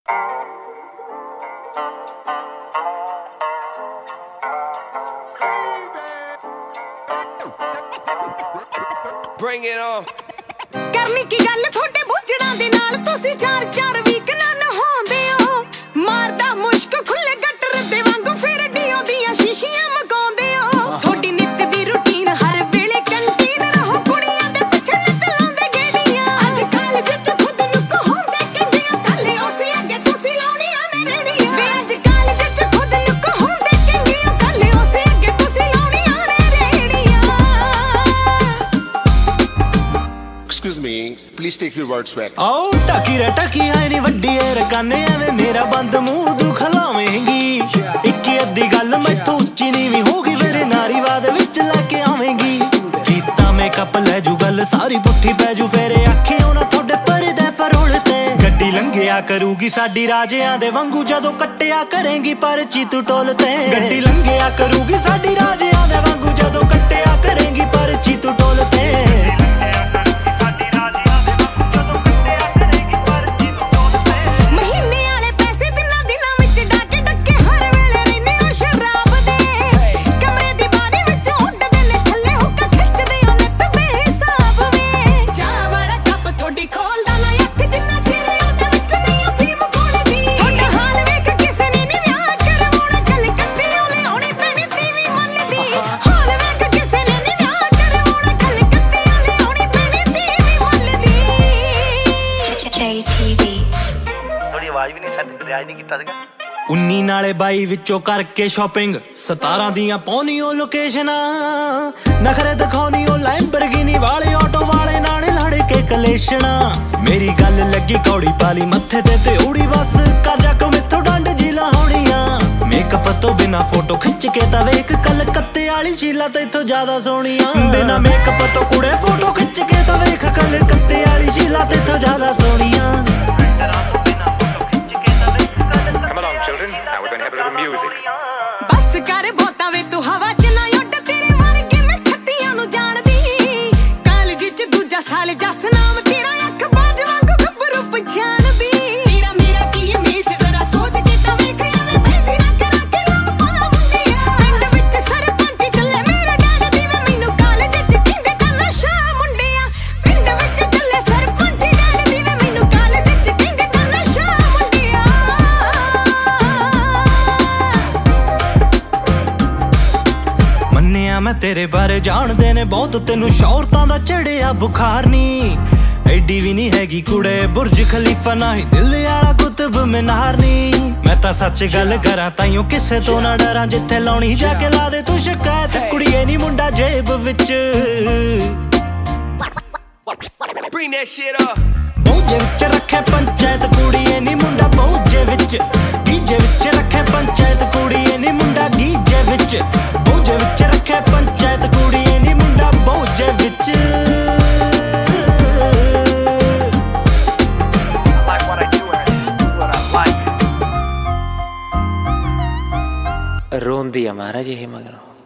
Bring it on. ਕਰਨੀ ਕੀ ਗੱਲ ਤੁਹਾਡੇ ਬੁੱਝੜਾਂ ਦੇ ਨਾਲ ਤੁਸੀਂ ਚਾਰ ਚਾਰ ਵੀਕ ਨਾ ਨਹਾਉਂਦੇ ਹੋ ਮਾਰਦਾ ਮੁਸ਼ਕ ਖੁੱਲੇ ਗਟਰ ਦੇ ਵਾਂਗੂ ਫਿਰ ਡੀਓ ਦੀਆਂ ਸ਼ੀਸ਼ੀਆਂ ਮਗਾਉਂਦੇ ਹੋ ਤੁਹਾਡੀ ਨਿੱਤ ਦੀ ਰੁਟੀਨ ਹਰ ਵੇਲੇ ਕੰਟੀਨ ਰਹੋ ਕੁੜੀਆਂ ਦੇ ਪਿੱਛੇ ਲੱਤ ਲਾਉਂਦੇ ਗੇੜੀਆਂ ਅੱਜ ਕੱਲ ਜਿੱਚ ਖੁਦ ਨੂੰ ਕਹਾਉਂਦੇ ਕਹਿੰਦੀਆਂ ਥੱਲੇ ਉਸੇ ਅੱਗੇ ਤੁਸੀਂ ਲਾਉਣੀਆਂ ਨੇ ਰੇੜੀਆਂ ਵੇ ਅੱਜ ਕੱਲ ਜਿੱਚ ਖੁਦ ਨੂੰ ਕਹਾਉਂਦੇ ਕਹਿੰਦੀਆਂ ਥੱਲੇ ਉਸੇ ਅੱਗੇ ਤੁਸੀਂ ਲਾਉਣੀਆਂ ਨੇ ਰੇੜੀਆਂ Excuse me, please take your words back. ਆਓ ਟਕੀ ਆਏ ਨੀ ਵੱਡੀ ਐ ਰਕਾਨੇ ਐਵੇਂ ਮੇਰਾ ਬੰਦ ਮੂੰਹ ਦੁਖਲਾਵੇਂਗੀ ਇੱਕ ਅੱਧੀ ਗੱਲ ਮੈਥੋਂ ਉੱਚੀ ਨੀਵੀਂ ਹੋਗੀ ਮੇਰੇ ਨਾਰੀਵਾਦ ਵਿੱਚ ਲੈ ਕੇ ਆਵੇਂਗੀ ਕੀਤਾ ਮੇਕਅਪ ਲੈ ਜੂ ਗੱਲ ਸਾਰੀ ਪੁੱਠੀ ਪੈ ਜੂ ਫੇਰੇ ਆਖਿਓ ਨਾ ਤੁਹਾਡੇ ਪਰਦੇ ਫਰੋਲ ਤੇ ਗੱਡੀ ਲੰਘਿਆ ਕਰੂਗੀ ਸਾਡੀ ਰਾਜਿਆਂ ਦੇ ਵਾਂਗੂ ਜਦੋਂ ਕੱਟਿਆ ਕਰੇਂਗੀ ਪਰਚੀ ਤੂੰ ਟੋਲ ਤੇ ਗੱਡੀ ਲੰਘਿਆ ਕਰੂਗੀ ਸਾਡੀ ਰਾਜਿਆਂ ਦੇ ਵਾਂਗੂ ਜਦੋਂ ਕੱਟਿਆ ਕਰੇਂਗੀ ਪਰਚੀ ਤੂੰ ਟੋਲ ਤੇ ਆਵਾਜ਼ ਵੀ ਨਹੀਂ ਸੈੱਟ ਰਿਆਜ਼ ਨਹੀਂ ਕੀਤਾ ਸੀਗਾ 19 ਨਾਲੇ 22 ਵਿੱਚੋਂ ਕਰਕੇ ਸ਼ਾਪਿੰਗ 17 ਦੀਆਂ ਪਾਉਣੀਓ ਲੋਕੇਸ਼ਨਾਂ ਨਖਰੇ ਦਿਖਾਉਣੀਓ ਲੈਂਬਰਗਿਨੀ ਵਾਲੇ ਆਟੋ ਵਾਲੇ ਨਾਲ ਲੜ ਕੇ ਕਲੇਸ਼ਣਾ ਮੇਰੀ ਗੱਲ ਲੱਗੀ ਕੌੜੀ ਪਾਲੀ ਮੱਥੇ ਤੇ ਉੜੀ ਬਸ ਕਰ ਜਾ ਕੋ ਮੈਥੋਂ ਡੰਡ ਜੀ ਲਾਉਣੀਆਂ ਮੇਕਅਪ ਤੋਂ ਬਿਨਾ ਫੋਟੋ ਖਿੱਚ ਕੇ ਤਾਂ ਵੇਖ ਕਲਕੱਤੇ ਵਾਲੀ ਸ਼ੀਲਾ ਤੇਥੋਂ ਜ਼ਿਆਦਾ ਸੋਹਣੀਆਂ ਬਿਨਾ ਮੇਕਅਪ ਤੋਂ ਕੁੜੇ ਫੋਟੋ ਖਿੱਚ ਕੇ ਤਾਂ ਵੇਖ ਕਲਕੱਤੇ ਵਾਲੀ ਸ਼ੀਲਾ ਤੇਥੋਂ ਜ਼ਿਆਦਾ ਸੋਹਣੀਆਂ ਬਸ ਕਰ ਬਹੁਤਾ ਵੇ ਤੂੰ ਹਵਾ ਚ ਨਾ ਉੱਡ ਤੇਰੇ ਵਰਗੇ ਮੈਂ ਖੱਤੀਆਂ ਨੂੰ ਜਾਣਦੀ ਕਾਲਜ ਚ ਦੂਜਾ ਸਾਲ ਜਸ ਨਾਮ ਤੇਰਾ ਅੱਖ ਬਾਜ ਵਾਂਗੂ ਗੱਭਰੂ ਪਛਾਣਦੀ ਤੇਰਾ ਮੇਰਾ ਕੀ ਮੇਚ ਜ਼ਰਾ ਸੋਚ ਕੇ ਤਾਂ ਵੇਖ ਐਵੇਂ ਬੈਠੀ ਰੱਖ ਲਾਪਾ ਮੁੰਡਿਆ ਪਿੰਡ ਵਿੱਚ ਸਰਪੰਚ ਚੱਲੇ ਮੇਰਾ ਡੈਡ ਦੀ ਵੇ ਮੈਨੂੰ ਕਾਲਜ ਚ ਕਹਿੰਦੇ ਤਾਂ ਨਸ਼ਾ ਮੁੰਡਿਆ ਪਿੰਡ ਵਿੱਚ ਚੱਲੇ ਸਰਪੰਚ ਡੈਡ ਦੀ ਵੇ ਮੈਨੂੰ ਕਾਲਜ ਚ ਕਹਿੰਦੇ ਤਾਂ ਨਸ਼ਾ ਮੁੰਡਿਆ ਮੰਨਿਆ ਮੈਂ ਤੇਰੇ ਬਾਰੇ ਜਾਣਦੇ ਨੇ ਬਹੁਤ ਤੈਨੂੰ ਸ਼ੌਹਰਤਾਂ ਦਾ ਚੜਿਆ ਬੁਖਾਰ ਨੀ ਐਡੀ ਵੀ ਨਹੀਂ ਹੈਗੀ ਕੁੜੇ ਬੁਰਜ ਖਲੀਫਾ ਨਾ ਹੀ ਦਿਲ ਵਾਲਾ ਕੁਤਬ ਮੀਨਾਰ ਨੀ ਮੈਂ ਤਾਂ ਸੱਚ ਗੱਲ ਕਰਾਂ ਤਾਈਓ ਕਿਸੇ ਤੋਂ ਨਾ ਡਰਾਂ ਜਿੱਥੇ ਲਾਉਣੀ ਜਾ ਕੇ ਲਾ ਦੇ ਤੂੰ ਸ਼ਿਕਾਇਤ ਕੁੜੀਏ ਨੀ ਮੁੰਡਾ ਜੇਬ ਵਿੱਚ Bring that shit up. ਬੋਝੇ ਵਿੱਚ ਰੱਖੇ ਪੰਚਾਇਤ ਕੁੜੀਏ ਨੀ ਮੁੰਡਾ ਬੋਝੇ ਵਿੱਚ ਗੀਜੇ ਵਿੱਚ ਰੱਖੇ ਪੰਚਾਇਤ ਕੁੜੀਏ ਨੀ ਮੁੰਡਾ ਗੀਜੇ ਵਿੱਚ ਬੋਝੇ ਵਿੱਚ ਰੱਖੇ ਪੰਚਾਇਤ ਕੁੜੀਏ ਨੀ ਮੁੰਡਾ ਬੋਝੇ ਵਿੱਚ ਰੋਂਦੀ ਆ ਮਹਾਰਾਜ ਇਹ ਮਗਰੋਂ